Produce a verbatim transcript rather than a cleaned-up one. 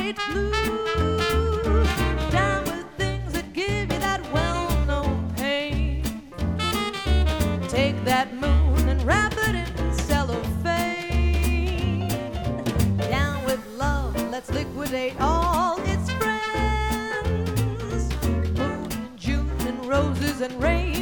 light blue. Down with things that give you that well-known pain. Take that moon and wrap it in cellophane. Down with love, let's liquidate all its friends. Moon and June and roses and rain.